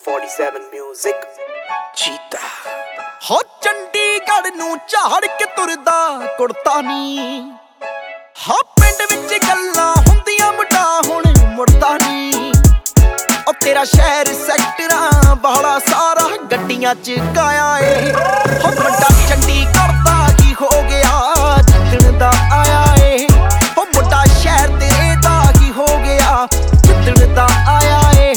47 Music ਚੀਤਾ ਹੋ ਚੰਡੀਗੜ੍ਹ ਨੂੰ ਝਾੜ ਕੇ ਤੁਰਦਾ ਕੁੜਤਾ ਨੀ ਹਾਂ ਪਿੰਡ ਵਿੱਚ ਗੱਲਾਂ ਹੁੰਦੀਆਂ ਮੁੰਡਾ ਹੁਣ ਮੁੜਦਾ ਨੀ ਉਹ ਤੇਰਾ ਸ਼ਹਿਰ ਸੈਕਟਰਾਂ ਵਾਲਾ ਸਾਰਾ ਗੱਡੀਆਂ ਚ ਕਾਇਆ ਏ ਹੋ ਮੁੰਡਾ ਚੰਡੀਗੜ੍ਹ ਦਾ ਕੀ ਹੋ ਗਿਆ ਜਿੱਦਣ ਦਾ ਆਇਆ ਏ ਹੋ ਮੁੰਡਾ ਸ਼ਹਿਰ ਤੇਰੇ ਦਾ ਕੀ ਹੋ ਗਿਆ ਜਿੱਦਣ ਦਾ ਆਇਆ ਏ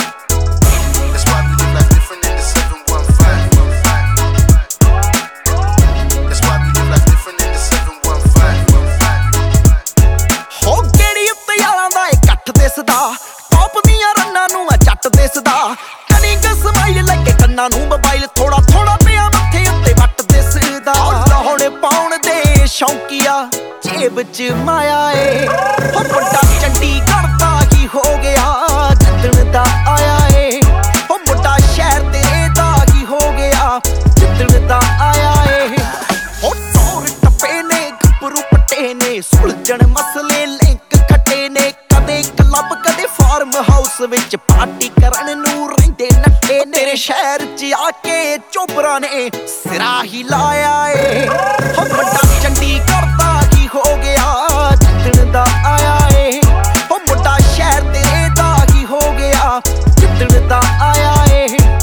ਟੌਪ ਦੀਆਂ ਰੰਨਾਂ ਨੂੰ ਆ ਜੱਟ ਦਿਸਦਾ ਕਨੀ ਕ ਸਮਾਈਲ ਲੱਗੇ ਕੰਨਾਂ ਨੂੰ ਮੋਬਾਈਲ ਥੋੜਾ ਥੋੜਾ ਪਿਆ ਮੱਥੇ ਉੱਤੇ ਵੱਟ ਦਿਸਦਾ ਲਾਉਣ ਪਾਉਣ ਦੇ ਸ਼ੌਂਕੀਆ ਜੇਬ ਚ ਮਾਇਆ ਏ ਹੋ ਮੁੰਡਾ ਚੰਡੀਗੜ੍ਹ ਦਾ ਕੀ ਹੋ ਗਿਆ ਜਿੱਦਣ ਦਾ ਆਇਆ ਏ ਹੋ ਮੁੰਡਾ ਸ਼ਹਿਰ ਤੇਰੇ ਦਾ ਕੀ ਹੋ ਗਿਆ ਜਿੱਦਣ ਦਾ ਆਇਆ ਏ ਹੋ ਟੌਰ ਟੱਪੇ ਨੇ ਗੱਭਰੂ ਪੱਟੇ ਨੇ ਸੁਲਝਣ ਮਸਲੇ ਲਿੰਕ ਖੱਟੇ ਨੇ ਕਦੇ ਕਲੱਬ ਕਦੇ ਫਾਰਮ ਹਾਊਸ ਵਿੱਚ ਪਾਰਟੀ ਕਰਨ ਨੂੰ ਰਹਿੰਦੇ ਨੱਠੇ ਤੇਰੇ ਸ਼ਹਿਰ ਚ ਆ ਕੇ ਚੋਬਰਾਂ ਨੇ ਸਿਰਾ ਹੀ ਲਾਇਆ ਏ ਹੋ ਮੁੰਡਾ ਚੰਡੀਗੜ੍ਹ ਦਾ ਕੀ ਹੋ ਗਿਆ ਜਿੱਦਣ ਦਾ ਆਇਆ ਏ ਹੋ ਮੁੰਡਾ ਸ਼ਹਿਰ ਤੇਰੇ ਦਾ ਕੀ ਹੋ ਗਿਆ ਜਿੱਦਣ ਦਾ ਆਇਆ ਏ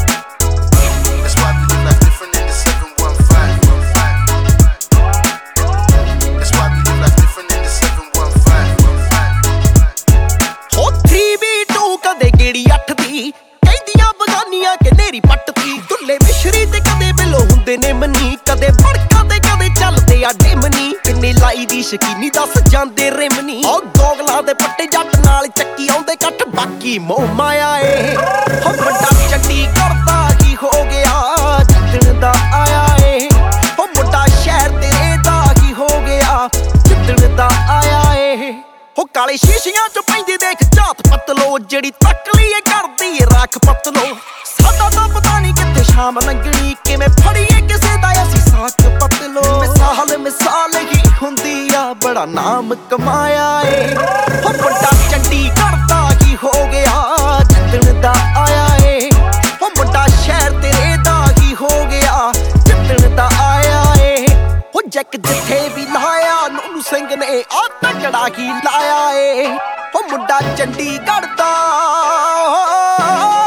ਕਦੇ ਗੇੜੀ 8 ਦੀ ਕਹਿੰਦੀਆਂ ਬਗਾਨੀਆਂ ਕਿ ਨੇਰੀ ਪੱਟਦੀ ਦੁੱਲੇ ਮਿਸ਼ਰੀ ਤੇ ਕਦੇ ਬਿੱਲੋ ਹੁੰਦੇ ਨੇ ਮਨੀ ਕਦੇ ਬੜਕਾ ਤੇ ਕਦੇ ਚੱਲਦੇ ਆ ਡਿਮਨੀ ਕਿੰਨੀ ਲਾਈ ਦੀ ਸ਼ਕੀਨੀ ਦੱਸ ਜਾਂਦੇ ਰਿਮਨੀ ਉਹ ਗੋਗਲਾਂ ਦੇ ਪੱਟੇ ਜੱਟ ਨਾਲ ਚੱਕੀ ਆਉਂਦੇ ਕੱਠ ਬਾਕੀ ਮੋਹ ਮਾਇਆ ਏ ਹੋ ਮੁੰਡਾ ਚੰਡੀਗੜ੍ਹ ਦਾ ਕੀ ਹੋ ਗਿਆ ਜਿੱਦਣ ਦਾ ਆਇਆ ਏ ਹੋ ਮੁੰਡਾ ਸ਼ਹਿਰ ਤੇਰੇ ਦਾ ਕੀ ਹੋ ਗਿਆ ਜਿੱਦਣ ਦਾ ਆਇਆ ਏ ਹੋ ਕਾਲੇ ਸ਼ੀਸ਼ਿਆਂ ਚ ਪੈਂਦੀ ਦੇਖ ਝਾਤ ਪਤਲੋ ਜਿਹੜੀ ਤੱਕਲੀ ਏ ਕਰਦੀ ਏ ਰੱਖ ਪਤਲੋ ਸਾਡਾ ਤਾਂ ਪਤਾ ਨਹੀਂ ਕਿੱਥੇ ਸ਼ਾਮ ਲੰਘਣੀ ਕਿਵੇਂ ਫੜੀਏ ਕਿਸੇ ਦਾ ਅਸੀਂ ਸਾਕ ਪਤਲੋ ਮਿਸਾਲ ਹੀ ਹੁੰਦੀ ਆ ਬੜਾ ਨਾਮ ਕਮਾਇਆ ਏ ਹੋ ਮੁੰਡਾ ਚੰਡੀਗੜ੍ਹ ਦਾ ਕੀ ਹੋ ਗਿਆ ਜਿੱਦਣ ਦਾ ਆਇਆ ਏ ਹੋ ਮੁੰਡਾ ਸ਼ਹਿਰ ਤੇਰੇ ਦਾ ਕੀ ਹੋ ਗਿਆ ਜਿੱਦਣ ਦਾ ਆਇਆ ਏ ਹੋ ਜੱਕ ਜਿੱਥੇ ਵੀ ਲਾਇਆ ਨੂੰ ਸਿੰਘ ਨੇ ਆ ਤਕੜਾ ਕੀ ਲਾਇਆ ਏ ਹੋ ਮੁੰਡਾ ਚੰਡੀਗੜ੍ਹ ਦਾ